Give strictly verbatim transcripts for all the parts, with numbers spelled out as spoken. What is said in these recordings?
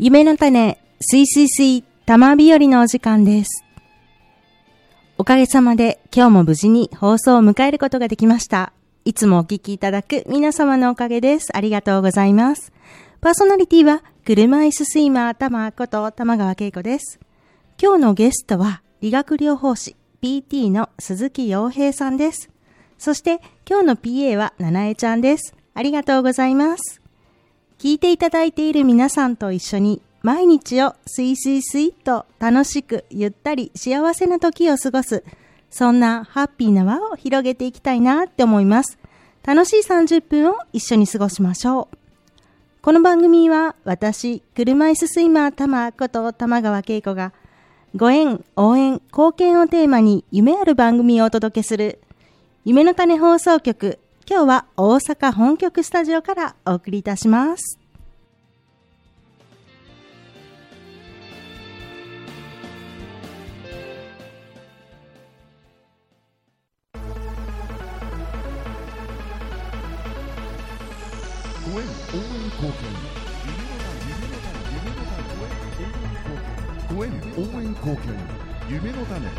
夢の種、すいすいすい、玉日和のお時間です。おかげさまで今日も無事に放送を迎えることができました。いつもお聞きいただく皆様のおかげです。ありがとうございます。パーソナリティは車椅子スイマー玉こと玉川恵子です。今日のゲストは理学療法士 ピーティー の鈴木陽平さんです。そして今日の ピーエー はななえちゃんです。ありがとうございます。聞いていただいている皆さんと一緒に毎日をスイスイスイと楽しくゆったり幸せな時を過ごす、そんなハッピーな輪を広げていきたいなって思います。楽しいさんじゅっぷんを一緒に過ごしましょう。この番組は私、車椅子スイマー玉こと玉川恵子がご縁、応援、貢献をテーマに夢ある番組をお届けする夢の種放送局。今日は大阪本局スタジオからお送りいたします。 ご縁応援貢献ご縁応援貢献夢の種。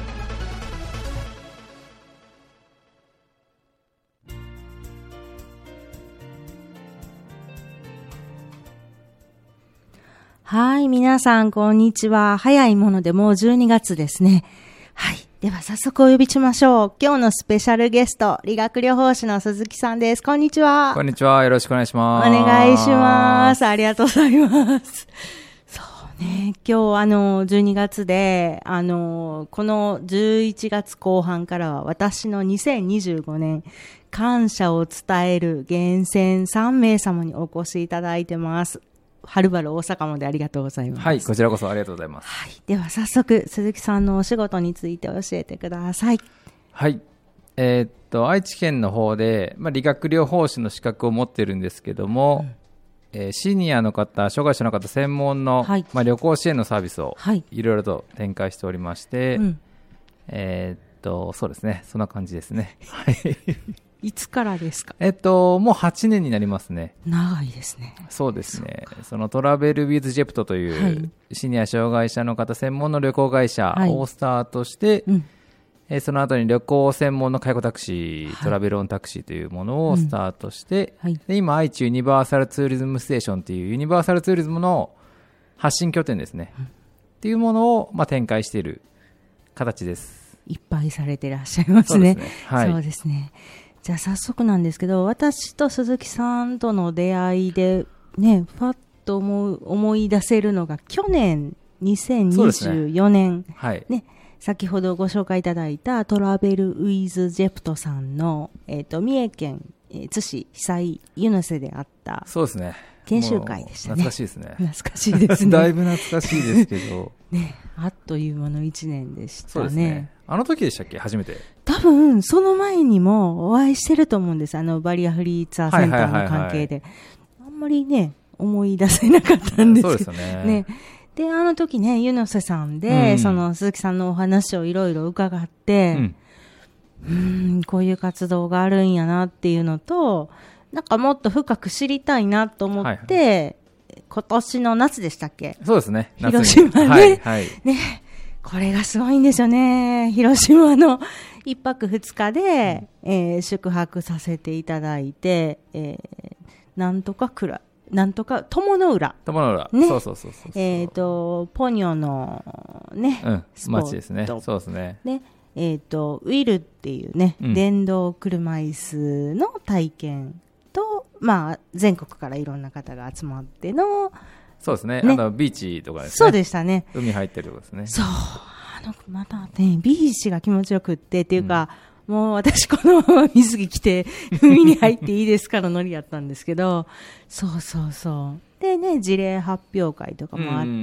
はい、皆さんこんにちは。早いものでもうじゅうにがつですね。はい、では早速お呼びしましょう。今日のスペシャルゲスト、理学療法士の鈴木さんです。こんにちは。 こんにちは。よろしくお願いします。 お願いします。ありがとうございます。そうね、今日あのじゅうにがつで、あのこのじゅういちがつこう半からは私のにせんにじゅうごねん感謝を伝える厳選さんめいさまにお越しいただいてます。はるばる大阪までありがとうございます。 はい、こちらこそありがとうございます。 はい、では早速鈴木さんのお仕事について教えてください。 はい、えー、っと愛知県の方で、まあ、理学療法士の資格を持ってるんですけども、うんえー、シニアの方、障害者の方専門の、はいまあ、旅行支援のサービスをいろいろと展開しておりまして、はいうん、えー、っとそうですね、そんな感じですね。はいいつからですか？ えっと、もうはちねんになりますね。 長いですね。 そうですね。そ, そのトラベルウィズジェプトという、はい、シニア障害者の方専門の旅行会社をスタートして、はいうんえー、その後に旅行専門の介護タクシー、はい、トラベルオンタクシーというものをスタートして、うんはい、で今愛知ユニバーサルツーリズムステーションというユニバーサルツーリズムの発信拠点ですね、うん、っていうものを、まあ、展開している形です。 いっぱいされていらっしゃいますね。 そうですね。はい、 そうですね。じゃあ早速なんですけど、私と鈴木さんとの出会いでね、パッと思う、思い出せるのが去年にせんにじゅうよねん、ねはいね、先ほどご紹介いただいたトラベルウィズジェプトさんの、えーと、三重県、えー、津市被災ユヌセであったそうですね。 研修会でしたね。 懐かしいですね。 懐かしいですね。 だいぶ懐かしいですけどね、あっという間のいちねんでしたね。 そうですね。あの時でしたっけ、初めて。 多分その前にもお会いしてると思うんです。あのバリアフリーツアーセンターの関係で、あんまりね思い出せなかったんですけど、 そうですよね。 ねであの時ね、ユノセさんで、うん、その鈴木さんのお話をいろいろ伺って、うん、うーんこういう活動があるんやなっていうのと、なんかもっと深く知りたいなと思って、はいはい、今年の夏でしたっけ？ そうですね。 広島で、 はいはい、 ね、これがすごいんですよね。広島の一泊二日で、えー、宿泊させていただいて、えー、なんとかくら、なんとか友の浦、 友の浦、ね、そうそうそうそう、 えっ、ー、とポニョのね、 うん、 スポット街ですね。そうですね。 で、えっ、ー、とウィルっていうね、うん、電動車椅子の体験と、まあ全国からいろんな方が集まっての。 そうですね。ね、あのビーチとかですね。 そうでしたね。 海入ってるとこですね。 そう。あのまたね、ビーチが気持ちよくってっていうか、うん、もう私このまま水着着て海に入っていいですかのノリやったんですけど、そうそうそう。でね、事例発表会とかもあって、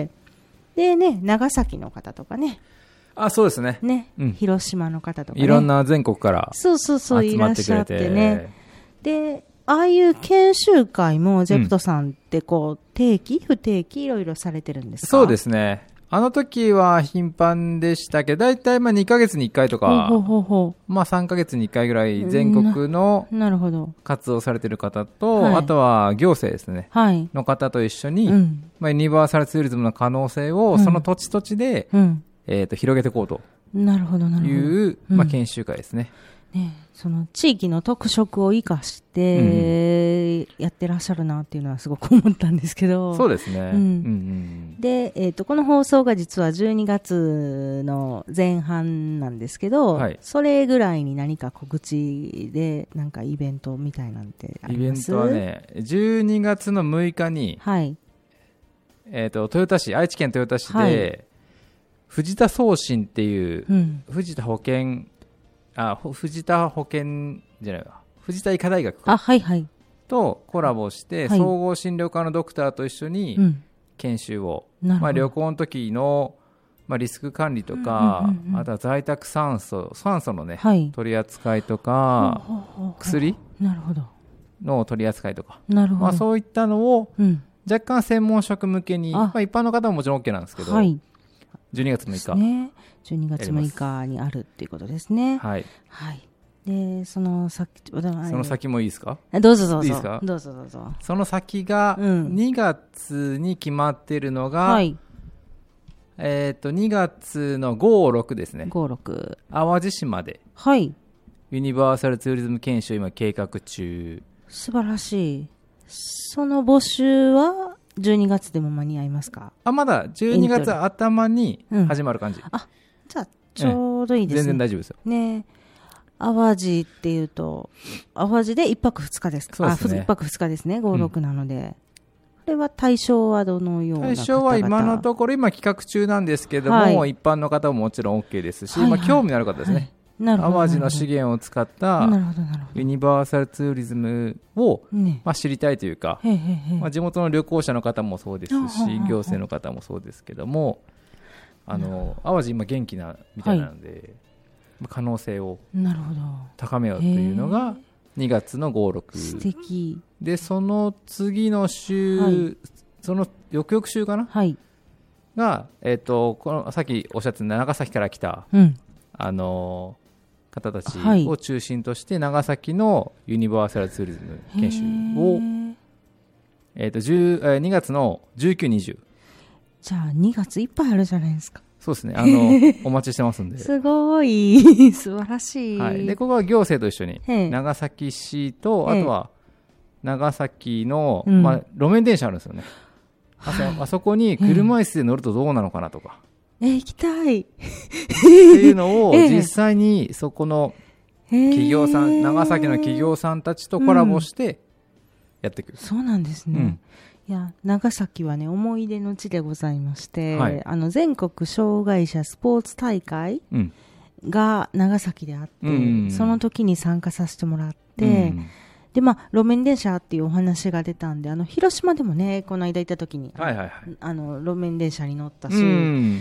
でね、長崎の方とかね。 あ、そうですね。 ね、うん、広島の方とかね。 いろんな全国からそうそうそういらっしゃってね。で、ああいう研修会もジェプトさんってこう、定期不定期いろいろされてるんですか？ そうですね。 あの時は頻繁でしたけど、だいたいまあにかげつにいっかいとか、 ほうほうほう、 まあさんかげつにいっかいぐらい全国のなるほど活動されている方と、 はい、 あとは行政ですね、はい、の方と一緒に、うん、まあ、ユニバーサルツーリズムの可能性をその土地土地で、うん、えー、と広げていこうとなるほどなるほどいう、まあ、研修会ですね。 ね、その地域の特色を生かしてやってらっしゃるなっていうのはすごく思ったんですけど、 そうですね、うんうんうん、 で、えーと、この放送が実はじゅうにがつの前半なんですけど、はい、それぐらいに何か告知でなんかイベントみたいなんてあります？ イベントはね、じゅうにがつのむいかに、はい、えーと、豊田市、愛知県豊田市で、はい、藤田送信っていう、うん、藤田保健あ藤田保健じゃないわ藤田医科大学とコラボして、はい、総合診療科のドクターと一緒に研修を、うん、まあ、旅行の時の、まあ、リスク管理とか、うんうんうんうん、あとは在宅酸素酸素のね、はい、取り扱いとか薬の取り扱いとか、なるほど、まあ、そういったのを、うん、若干専門職向けに、まあ、一般の方ももちろん OK なんですけど、はい、じゅうにがつむいか、ね、 じゅうにがつむいかにあるっていうことですね。はい。はい。で、その先、その先もいいですか？ どうぞどうぞ。 いいですか？ どうぞどうぞ。 その先がにがつに決まっているのが、うん、はい。えっと、にがつのご、ろくですね。 ご、ろく。 淡路島で。はい。ユニバーサルツーリズム研修今計画中。 素晴らしい。その募集はじゅうにがつでも間に合いますか？ あ、まだじゅうにがつ頭に始まる感じ。うん、 あ、じゃあちょうどいいですね。 全然大丈夫ですよ。 ね、淡路っていうと淡路でいっぱくふつかですか？ そうですね。 あ、いっぱくふつかですね。ご、ろくなので、うん、これは対象はどのような方々？ 対象は今のところ今企画中なんですけども、はい、一般の方ももちろん OK ですし、はいはい、まあ、興味のある方ですね。はい、なるほど、淡路の資源を使ったユニバーサルツーリズムを、ね、まあ、知りたいというか、へへへ、まあ、地元の旅行者の方もそうですし、行政の方もそうですけども、あの淡路今元気なみたいなので、はい、可能性を高めようというのがにがつのご、ろく。 素敵で、その次の週、はい、その翌々週かな、はい、が、えーと、このさっきおっしゃってた長崎から来た、うん、あの方たちを中心として長崎のユニバーサルツーリズム研修を、えーと、じゅうにがつのじゅうく、にじゅう。 じゃあにがついっぱいあるじゃないですか。 そうですね、あのお待ちしてますんで。 すごい素晴らしい、 はい、でここは行政と一緒に長崎市と、あとは長崎の、うん、まあ、路面電車あるんですよね、はい、あ, あそこに車椅子で乗るとどうなのかなとか、 えー、行きたいっていうのを実際にそこの企業さん、長崎の企業さんたちとコラボしてやっていく、うん、 そうなんですね、うん、いや長崎はね思い出の地でございまして、はい、あの全国障害者スポーツ大会が長崎であって、うん、その時に参加させてもらって、うん、でまあ、路面電車っていうお話が出たんで、あの広島でもねこの間行った時に、はいはいはい、あの路面電車に乗ったし、うん、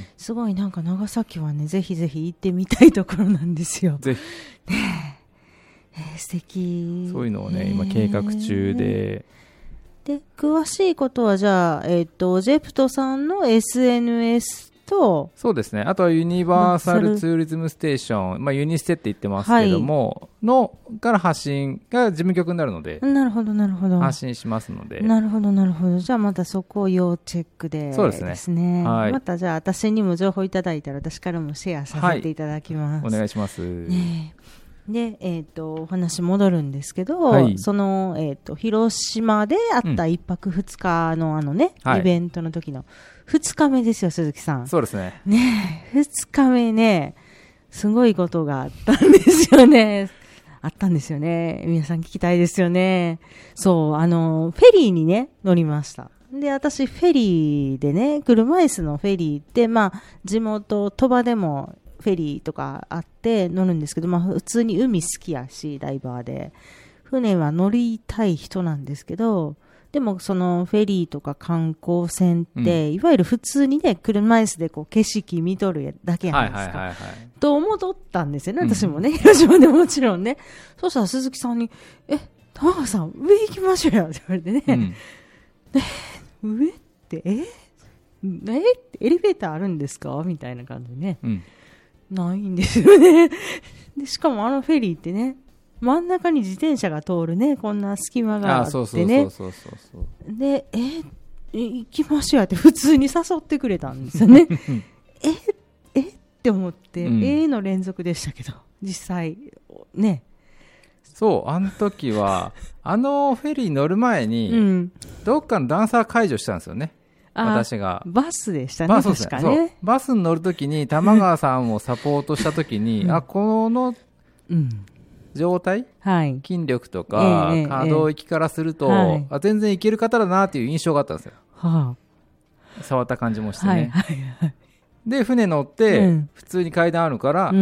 すごいなんか長崎はねぜひぜひ行ってみたいところなんですよ。ぜひ、ねえー、素敵。 そういうのをね今計画中で、 で詳しいことはじゃあ、えー、とジェプトさんの エスエヌエス と、 そうですね、あとはユニバーサルツーリズムステーション、まあ、ユニステって言ってますけども、はい、のから発信が事務局になるので、 なるほどなるほど、 発信しますので、 なるほどなるほど、じゃあまたそこを要チェックで、 そうですね、 ですね、はい、またじゃあ私にも情報いただいたら私からもシェアさせていただきます、 はい、お願いします、 ね。で、えー、とお話戻るんですけど、はい、その、えー、と広島であったいっぱくふつかのあのね、うん、イベントの時のふつかめですよ、鈴木さん。 そうですね。 ね、ふつかめね、すごいことがあったんですよね。あったんですよね。皆さん聞きたいですよね。そう、あのフェリーにね乗りました。で、私フェリーでね、車椅子のフェリーって、まあ地元鳥羽でもフェリーとかあって乗るんですけど、まあ、普通に海好きやしダイバーで船は乗りたい人なんですけど、でもそのフェリーとか観光船って、うん、いわゆる普通にね車椅子でこう景色見とるだけやないですか、はいはいはいはい、と思っとったんですよね、私もね、うん、広島でもちろんね。そしたら鈴木さんにえ玉川さん上行きましょうよって言われてね、うん、上ってええエレベーターあるんですかみたいな感じでね、 うん、ないんですよねでしかもあのフェリーってね、真ん中に自転車が通るね、こんな隙間があってね、で、え行きましょうやって普通に誘ってくれたんですよねええって思って、うん、えの連続でしたけど、実際ね、 そう、あの時はあのフェリー乗る前に、うん、どっかのダンサー解除したんですよね、私が。 バスでしたね、バス確かね。 バスに乗るときに玉川さんをサポートしたときに、うん、あ、この状態、うん、筋力とか、えー、可動域からすると、えー、あ全然いける方だなっていう印象があったんですよ、はあ、触った感じもしてね、はいはいはい、で船乗って、うん、普通に階段あるから、うん、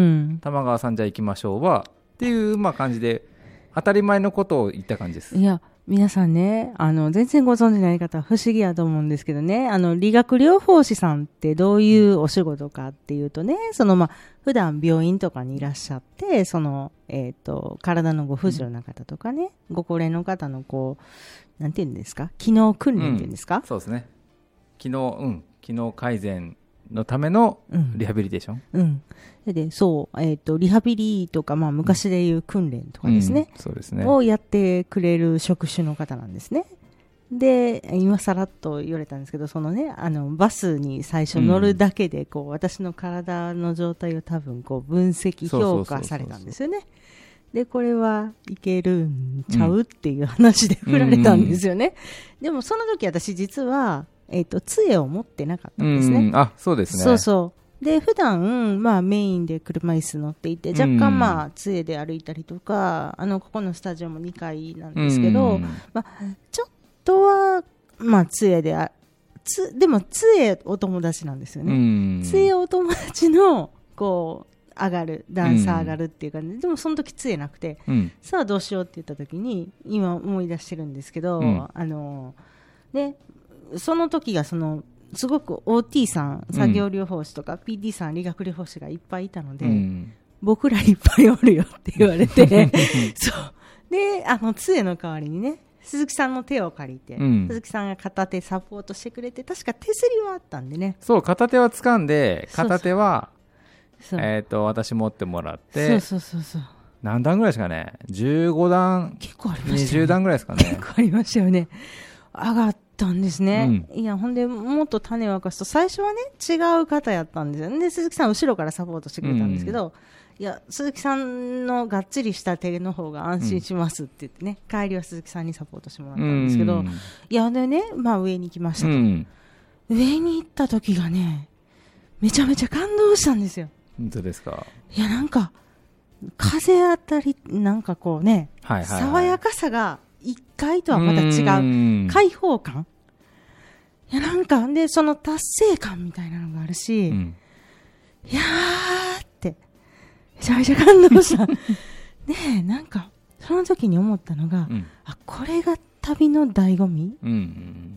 玉川さんじゃあ行きましょうはっていう、まあ、感じで当たり前のことを言った感じです。 いや皆さんね、あの、全然ご存知ない方は不思議やと思うんですけどね、あの、理学療法士さんってどういうお仕事かっていうとね、その、まあ、普段病院とかにいらっしゃって、その、えっと、体のご不自由な方とかね、うん、ご高齢の方のこう、なんていうんですか、機能訓練っていうんですか、 うん、そうですね。機能、うん、機能改善のためのリハビリテーション、 うん、うん、でそう、えーと、リハビリとか、まあ、昔でいう訓練とかですね、 うん、そうですねをやってくれる職種の方なんですね。で今さらっと言われたんですけど、そのね、あのバスに最初乗るだけでこう、うん、私の体の状態を多分こう分析評価されたんですよね。でこれはいけるんちゃう、うん、っていう話で振られたんですよね、うん、でもその時私実はえっと、杖を持ってなかったんですね。 あ、そうですね。 そうそう。で、普段、まあメインで車椅子乗っていて、若干まあ杖で歩いたりとか、あの、ここのスタジオもにかいなんですけど、まあ、ちょっとは、まあ杖であ、つ、でも杖お友達なんですよね。杖お友達の、こう、上がる、ダンサー上がるっていう感じで、でもその時杖なくて、うん、さあどうしようって言った時に、今思い出してるんですけど、うん、あの、ね、その時がそのすごく オーティー さん、作業療法士とか、うん、ピーティー さん、理学療法士がいっぱいいたので、うん、僕らいっぱいおるよって言われてそうで、あの杖の代わりにね、鈴木さんの手を借りて、うん、鈴木さんが片手サポートしてくれて、確か手すりはあったんでね。 そう、片手は掴んで、片手はそうそう、えー、と私持ってもらって、 そうそうそうそう、 何段ぐらいですかね、じゅうごだん、 結構ありましたよね、 にじゅうだんぐらいですかね、 結構ありましたよね。上がったんですね、うん、いやほんでもっと種を明かすと、最初はね違う方やったんですよ。で鈴木さん後ろからサポートしてくれたんですけど、うん、いや鈴木さんのがっちりした手の方が安心しますって言ってね、うん、帰りは鈴木さんにサポートしてもらったんですけど、うん、いやでね、まあ、上に行きましたと、うん、上に行った時がねめちゃめちゃ感動したんですよ。 本当ですか。 いやなんか風当たりなんかこうね、はいはいはい、爽やかさがいっかいとはまた違う開放感、いやなんかでその達成感みたいなのがあるし、うん、いやーってめちゃめちゃ感動したねえ、なんかその時に思ったのが、うん、あこれが旅の醍醐味、うんうん、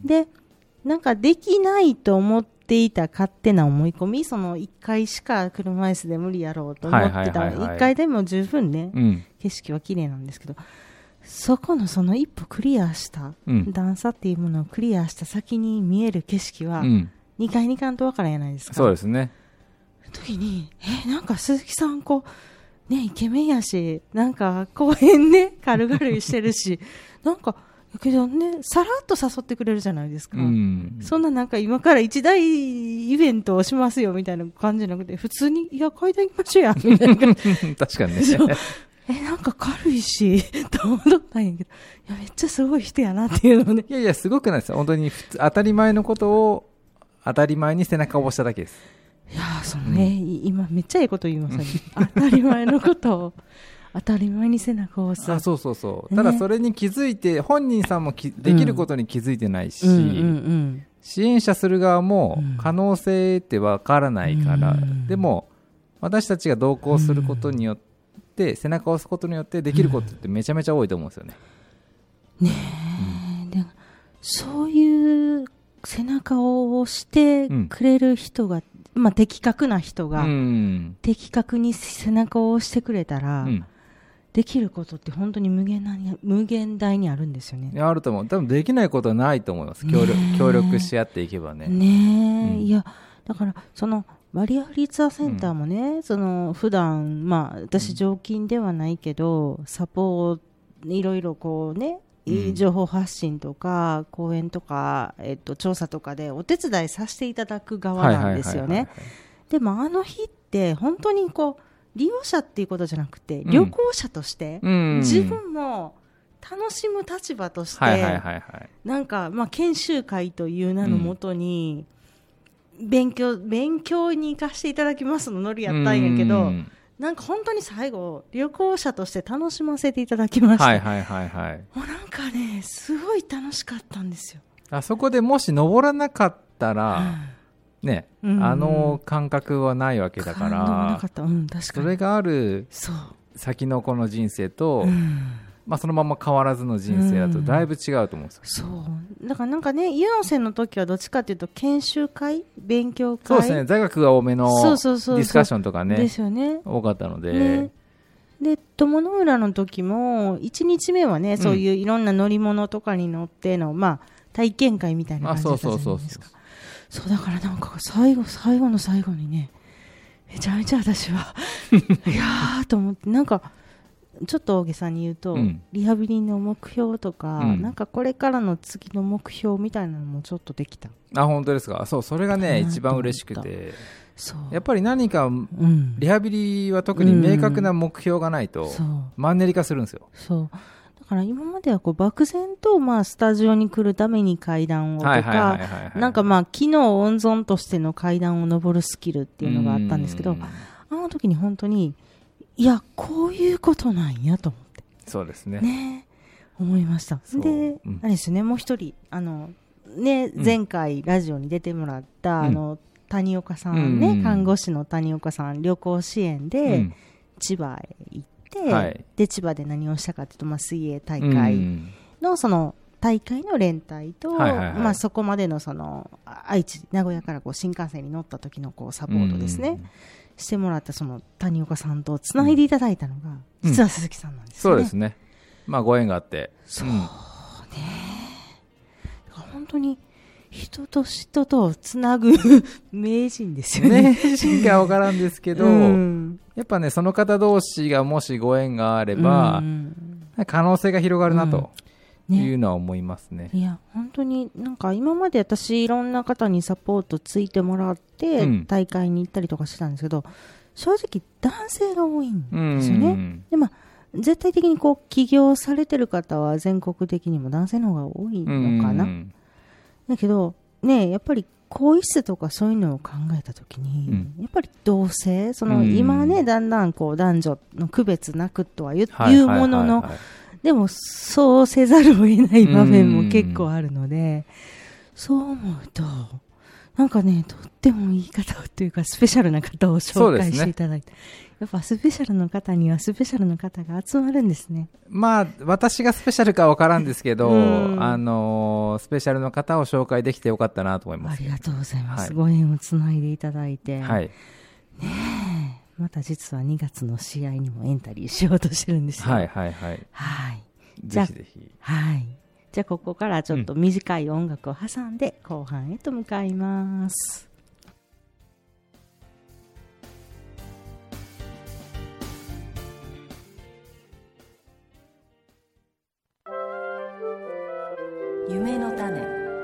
でなんかできないと思っていた勝手な思い込み、そのいっかいしか車椅子で無理やろうと思ってた、いっかいでも十分ね、うん、景色は綺麗なんですけど、そこのその一歩クリアした、うん、段差っていうものをクリアした先に見える景色は、うん、にかいに行かんとわからんやないですか。 そうですね。 時にえなんか鈴木さんこうねイケメンやし、なんか公園ね軽々してるしなんかけどねさらっと誘ってくれるじゃないですか、うん、そんななんか今から一大イベントをしますよみたいな感じじゃなくて、普通にいや階段行きましょうやみたいな確かにねえなんか軽いしと思ったんやけど、いやめっちゃすごい人やなっていうのね。 いやいやすごくないです。本当に普通当たり前のことを当たり前に背中を押しただけです。 いやそのね、うん、今めっちゃいいこと言いましたね当たり前のことを当たり前に背中を押す。 あそうそうそう、ね、ただそれに気づいて本人さんもきできることに気づいてないし、うんうんうんうん、支援者する側も可能性ってわからないから、うん、でも私たちが同行することによって、うん、背中を押すことによってできることってめちゃめちゃ多いと思うんですよね、 うん、ねえ、うん、でそういう背中を押してくれる人が、うん、まあ、的確な人が、うん、的確に背中を押してくれたら、うん、 できることって本当に無限な無限大にあるんですよね。 いやあると思う。多分できないことはないと思います。協力、協力し合っていけばね。 ねえ、 うん、 いやだからそのバリアフリーツアーセンターもね、うん、その普段まあ私常勤ではないけど、うん、サポートいろいろこうね、うん、情報発信とか講演とか、えっと、調査とかでお手伝いさせていただく側なんですよね。でもあの日って本当にこう利用者っていうことじゃなくて、うん、旅行者として、うん、自分も楽しむ立場として、はいはいはいはい、なんか、まあ、研修会という名のもとに、うん、勉強勉強に行かせていただきますのノリやったんやけど、うん、なんか本当に最後旅行者として楽しませていただきました。はいはいはいはい。もうなんかねすごい楽しかったんですよ。 あそこでもし登らなかったら、うんね、うん、あの感覚はないわけだから、うん、確かにそれがある先のこの人生と、うんまあ、そのまま変わらずの人生だとだいぶ違うと思うんですよ、 うん、そうだからなんかね湯ノ瀬の時はどっちかというと研修会勉強会そうですね座学が多めのディスカッションとかねですよね多かったので、 ね、で友の浦の時もいちにちめはね、うん、そういういろんな乗り物とかに乗っての、まあ、体験会みたいな感じだったじゃないですか。そうだからなんか最後最後の最後にねめちゃめちゃ私はいやーと思ってなんかちょっと大げさに言うと、うん、リハビリの目標とか、うん、なんかこれからの次の目標みたいなのもちょっとできた。 あ本当ですか。そうそれがね一番嬉しくてそうやっぱり何か、うん、リハビリは特に明確な目標がないと、うん、マンネリ化するんですよ。 そうだから今まではこう漠然とまあスタジオに来るために階段をとかなんかまあ機能温存としての階段を上るスキルっていうのがあったんですけどあの時に本当にいやこういうことなんやと思ってそうですねね思いました。で、うん、あれですねもう一人あの、ね、前回ラジオに出てもらった、うん、あの谷岡さんね、うん、看護師の谷岡さん旅行支援で千葉へ行ってはい、で千葉で何をしたかというと、まあ、水泳大会のその大会の連帯と、はいはいはいまあ、そこまでのその愛知名古屋からこう新幹線に乗った時のこうサポートですねしてもらったその谷岡さんとつないでいただいたのが、うん、実は鈴木さんなんですね、 うん、そうですね、まあ、ご縁があってそうね、だから本当に人と人とつなぐ名人ですよね。 名人か分からんですけど、うん、やっぱねその方同士がもしご縁があれば、うん、可能性が広がるなというのは思いますね。 ねいや本当になんか今まで私いろんな方にサポートついてもらって、うん、大会に行ったりとかしてたんですけど正直男性が多いんですよね。うん、でまあ絶対的にこう起業されてる方は全国的にも男性の方が多いのかな。うんだけどねやっぱり更衣室とかそういうのを考えたときに、うん、やっぱり同性その今ねだんだんこう男女の区別なくとは言う、はいはいはいはい、もののでもそうせざるを得ない場面も結構あるのでそう思うとなんかねとってもいい方というかスペシャルな方を紹介していただいて、ね、やっぱスペシャルの方にはスペシャルの方が集まるんですね。 まあ私がスペシャルかわからんですけど、うん、あのスペシャルの方を紹介できてよかったなと思います。 ありがとうございます、はい、ご縁をつないでいただいて、 はい、 ねえまた実はにがつの試合にもエントリーしようとしてるんですよ。 はいはいはい、 はい、 ぜひぜひはいじゃあここからちょっと短い音楽を挟んで後半へと向かいます。夢の種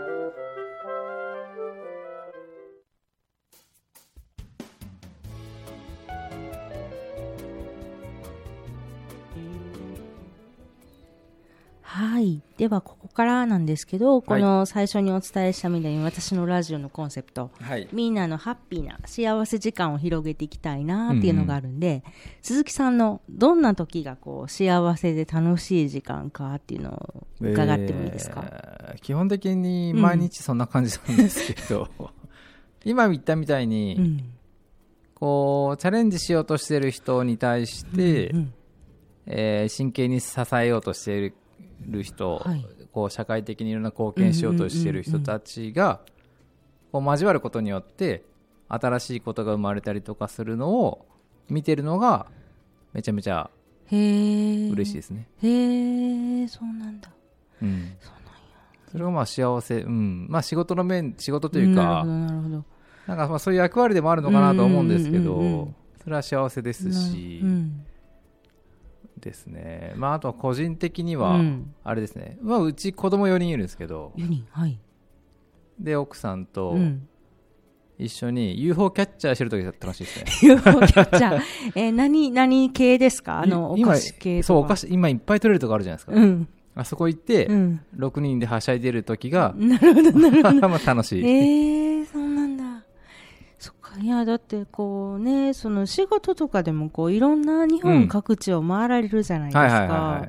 はい。では、ここからなんですけど、この最初にお伝えしたみたいに、私のラジオのコンセプト、はい、みんなのハッピーな幸せ時間を広げていきたいなっていうのがあるんで、うんうん、鈴木さんのどんな時がこう幸せで楽しい時間かっていうのを伺ってもいいですか？ えー、基本的に毎日そんな感じなんですけど、うん、今言ったみたいに、うん、こうチャレンジしようとしている人に対して、うんうんえー、真剣に支えようとしているる人、はい、こう社会的にいろんな貢献しようとしている人たちがこう交わることによって新しいことが生まれたりとかするのを見てるのがめちゃめちゃへー。 嬉しいですね。 へー、そうなんだ。 うん。そうなんや。それがまあ幸せ、うん。まあ仕事の面、仕事というか、 なるほど、なるほど。 なんかまあそういう役割でもあるのかなと思うんですけど、 うんうんうんうん、 それは幸せですし、うん、ですね。まああとは個人的には、あれですね。まあうち子供よにんいるんですけど、 よにん、はい。 で、奥さんと、一緒に ユーフォー キャッチャーしてるときだったらしいですね。 ユーフォー キャッチャー。えー、何、何系ですか？あの、お菓子系とか。 そう、お菓子、今いっぱい取れるとこあるじゃないですか。うん。あそこ行って、うん、ろくにんではしゃいでるときが、 なるほど、なるほど。 まあ楽しい。 えー、そうなんだ。そっか、いや、だってこうね、その仕事とかでもこう、いろんな日本各地を回られるじゃないですか。うん、はいはいはいはい。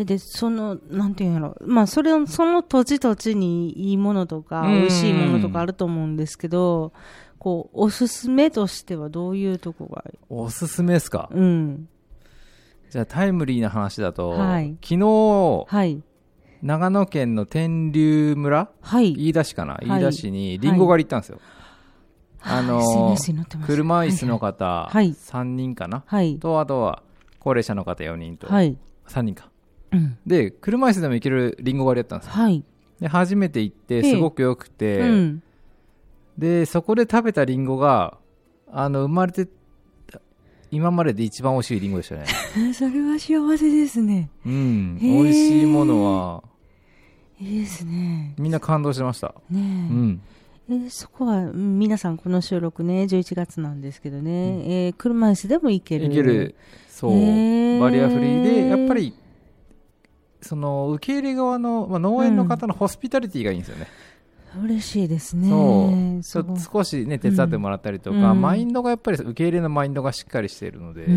で、その、なんていうんやろ。まあ、それを、その土地土地にいいものとか、美味しいものとかあると思うんですけど、こう、おすすめとしてはどういうとこがいい？ おすすめですか？ うん。 じゃあ、タイムリーな話だと、 はい、 昨日、 はい、 長野県の天竜村、 はい、 飯田市かな、はい、飯田市にリンゴ狩り行ったんですよ。はい、あのー、車椅子の方、はい、さんにんかな、はい、と、あとは、高齢者の方よにんと、はい、さんにんか。うん、で、車椅子でも行けるリンゴ狩りやったんですよ。はい、で、初めて行って、すごく良くて、うん、で、そこで食べたリンゴが、あの、生まれて、今までで一番美味しいリンゴでしたね。 それは幸せですね。 うん。美味しいものは、 いいですね。 みんな感動してました。ねえ。うん。 えそこは、皆さんこの収録ね、じゅういちがつなんですけどね、うん、えー、車椅子でも行ける。 行ける。そう。バリアフリーで、やっぱり、その、受け入れ側の、まあ、農園の方のホスピタリティがいいんですよね。 うん、嬉しいですね。 そう。少しね、手伝ってもらったりとか、うん、マインドがやっぱり、受け入れのマインドがしっかりしているので、うん、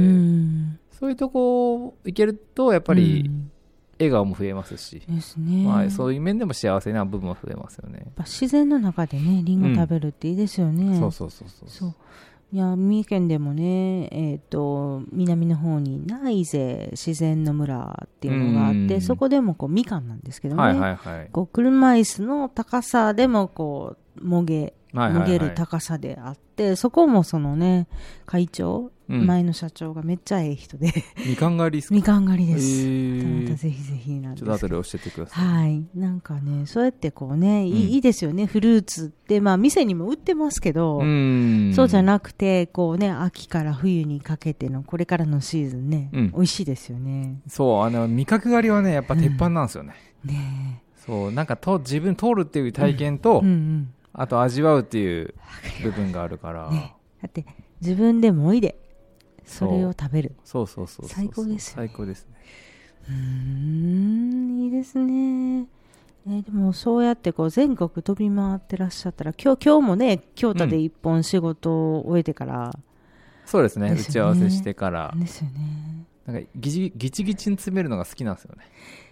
そういうとこ行けると、やっぱり、うん笑顔も増えますしですね、 まあ、そういう面でも幸せな部分は増えますよね。 やっぱ自然の中でねリンゴ食べるっていいですよね、 うん、そうそうそうそうそういや三重県でもね、えー、と南の方に内勢自然の村っていうのがあって、うん、そこでもこうみかんなんですけどね、はいはいはい、こう車椅子の高さでもこうもげ、はいはいはい、もげる高さであってそこもそのね会長うん、前の社長がめっちゃええ人でみかん狩りですか？ みかん狩りです、えー、またぜひぜひなんですちょっと後で教えてください。 はいなんかねそうやってこうね、うん、い, いいですよねフルーツってまあ店にも売ってますけどうんそうじゃなくてこうね秋から冬にかけてのこれからのシーズンね、うん、美味しいですよね。 そうあの味覚狩りはねやっぱ鉄板なんですよね、 うん、ねそうなんかと自分通るっていう体験と、うんうんうん、あと味わうっていう部分があるから、ね、 だって自分でもおいでそれを食べるそうそうそうそう最高ですよ、 最ね、 高ですね。 うーんいいですね、えー、でもそうやってこう全国飛び回ってらっしゃったら今日今日もね京都で一本仕事を終えてから、うん、 そうですね打ち合わせしてからですよねなんかギチギチギチに詰めるのが好きなんですよね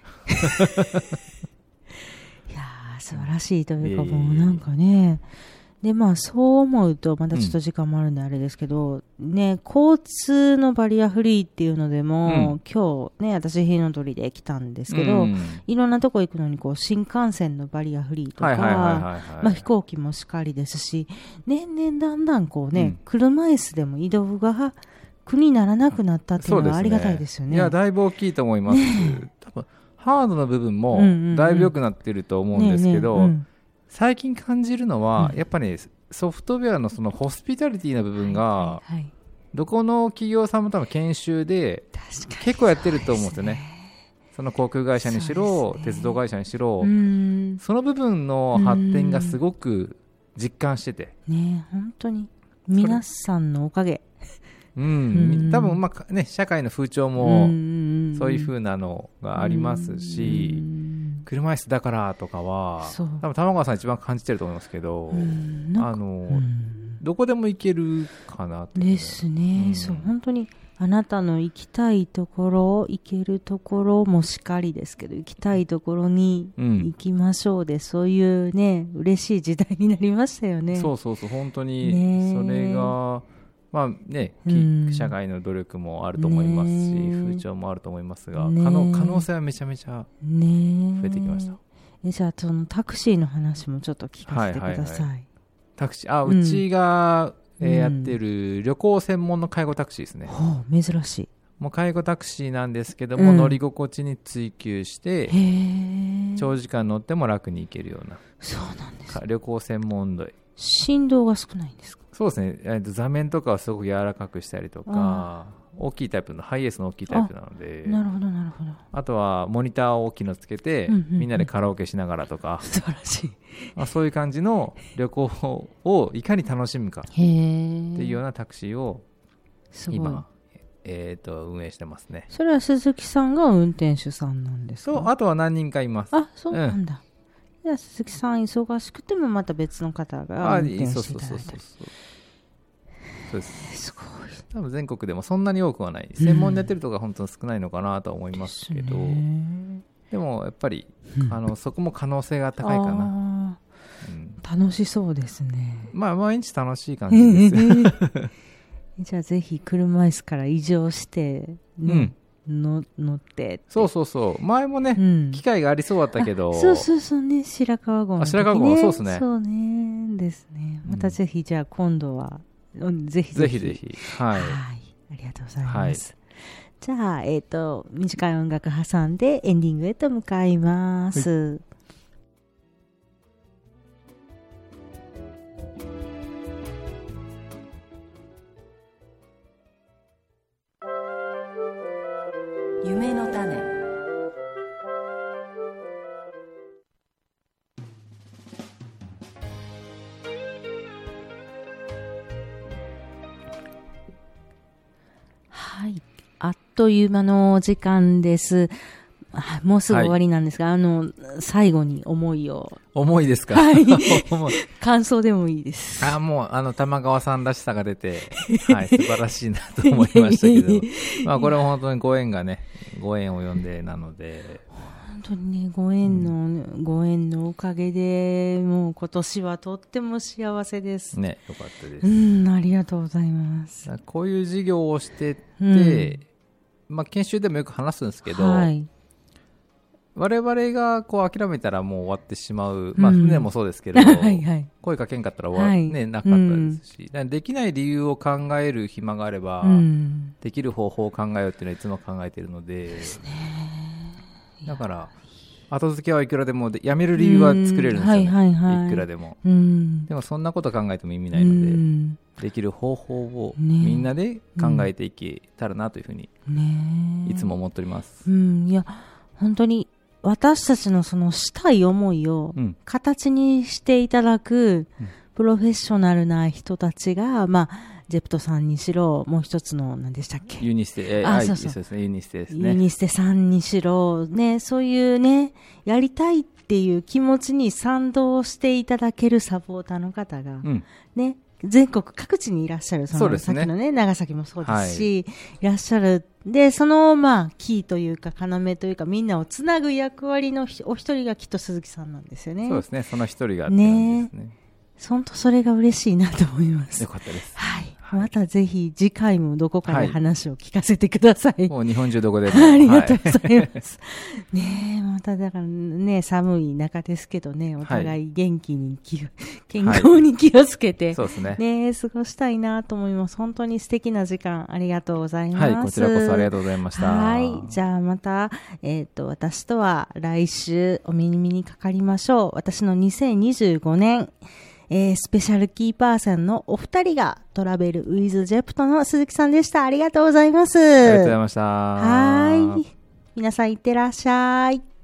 いやー素晴らしいというか、えー、もうなんかねでまあそう思うとまだちょっと時間もあるんであれですけど、うん、ね交通のバリアフリーっていうのでも、うん、今日ね私日の鳥で来たんですけど、うん、いろんなとこ行くのにこう新幹線のバリアフリーとか飛行機もしかりですし年々だんだんこうね、うん、車椅子でも移動が苦にならなくなったっていうのはありがたいですよね。 いやだいぶ大きいと思います、ね、多分ハードな部分もだいぶ良くなってると思うんですけど、最近感じるのは、うん、やっぱり、ね、ソフトウェアのそのホスピタリティな部分が、はいはいはい、どこの企業さんも多分研修で結構やってると思うんですよね。その航空会社にしろ、ね、鉄道会社にしろ、その部分の発展がすごく実感してて、 ね、本当に皆さんのおかげ。 うん、多分、まあね、社会の風潮もそういう風なのがありますし、車椅子だからとかは多分玉川さん一番感じてると思いますけど、あのどこでも行けるかなってですね、うん、そう本当にあなたの行きたいところ行けるところもしかりですけど行きたいところに行きましょうで、うん、そういうね嬉しい時代になりましたよね。 そうそうそう本当にそれがまあね、うん、社会の努力もあると思いますし、ね、風潮もあると思いますが、ね、可能、可能性はめちゃめちゃ増えてきました、ね、 えじゃあそのタクシーの話もちょっと聞かせてください、はいはいはい、 タクシーあ、うん、うちが、えー、やってる旅行専門の介護タクシーですね、 うん、珍しいもう介護タクシーなんですけども、うん、乗り心地に追求して長時間乗っても楽に行けるような。 そうなんですか。 旅行専門で振動が少ないんですか。 そうですね、えー、と座面とかはすごく柔らかくしたりとか、大きいタイプのハイエースの大きいタイプなので。 なるほどなるほど。 あとはモニターを大きいのつけて、うんうんうん、みんなでカラオケしながらとか素晴らしいまあそういう感じの旅行をいかに楽しむかっていうようなタクシーを今えー、と運営してますね。 それは鈴木さんが運転手さんなんですか。 そう、あとは何人かいます。 あ、そうなんだ、うん、じゃあ鈴木さん忙しくてもまた別の方が運転していただいたり。 そうです。すごい。多分全国でもそんなに多くはない、専門にやってるとか本当に少ないのかなとは思いますけど、うん、でもやっぱり、うん、あのそこも可能性が高いかな、 うん、楽しそうですね。 まあ毎日楽しい感じですじゃあぜひ車椅子から移乗して、ね、うん、の乗ってって。 そうそうそう、前もね、うん、機会がありそうだったけど。 そうそうそうね、白川郷の時、ね、 あ、白川郷、そうですね。 そうねですね。またぜひ、じゃあ今度は、うん、ぜひぜひぜひぜひ、はい、はい、 ありがとうございます、はい、じゃあ、えーと、短い音楽挟んでエンディングへと向かいます、はい。夢の種。はい、あっという間のお時間です。もうすぐ終わりなんですが、はい、あの最後に思いを。 思いですか。 はい、感想でもいいです。 あ、もうあの玉川さんらしさが出て、はい、素晴らしいなと思いましたけどまあこれも本当にご縁がね、ご縁を呼んでなので、 本当にね、ご縁の、うん、ご縁のおかげでもう今年はとっても幸せですね。よかったです。 うん、ありがとうございます。 こういう事業をしてて、うん、まあ研修でもよく話すんですけど、はい、我々がこう諦めたらもう終わってしまう、まあ船もそうですけど、はいはい、声かけんかったら終わ、はい、ね、なかったですし、うん、できない理由を考える暇があれば、うん、できる方法を考えようっていうのはいつも考えているので、ですね、だから後付けはいくらでもで、やめる理由は作れるんですよね、はいはいはい、いくらでも、うん、でもそんなこと考えても意味ないので、うん、できる方法をみんなで考えていけたらなというふうに、ね、いつも思っております、 うん、いや本当に私たちのそのしたい思いを形にしていただくプロフェッショナルな人たちが、まあ、ジェプトさんにしろ、もう一つの何でしたっけ、 ユニステ、えー、あ、そうそう、そうですね、ユニステですね。 ユニステさんにしろ、ね、そういうね、やりたいっていう気持ちに賛同していただけるサポーターの方が、うん、ね、全国各地にいらっしゃる、そのさっきのね、長崎もそうですし、はい、いらっしゃる。で、その、まあ、キーというか、要というか、みんなをつなぐ役割のお一人がきっと鈴木さんなんですよね。 そうですね、その一人がって感じですね。 本当それが嬉しいなと思います。 よかったです。 はい。またぜひ次回もどこかで話を聞かせてください。はい、 もう日本中どこでも。 ありがとうございます。はい、ねえ、まただからね、寒い中ですけどね、お互い元気に気、はい、健康に気をつけて、はい、 そうですね。 ねえ、過ごしたいなと思います。本当に素敵な時間ありがとうございます。 はい、こちらこそありがとうございました。 はい。じゃあまた、えっと、私とは来週お耳にかかりましょう。私のにせんにじゅうごねん、えー、スペシャルキーパーソンのお二人がトラベルウィズジェプトの鈴木さんでした。ありがとうございます。 ありがとうございました。 はい。皆さんいってらっしゃい。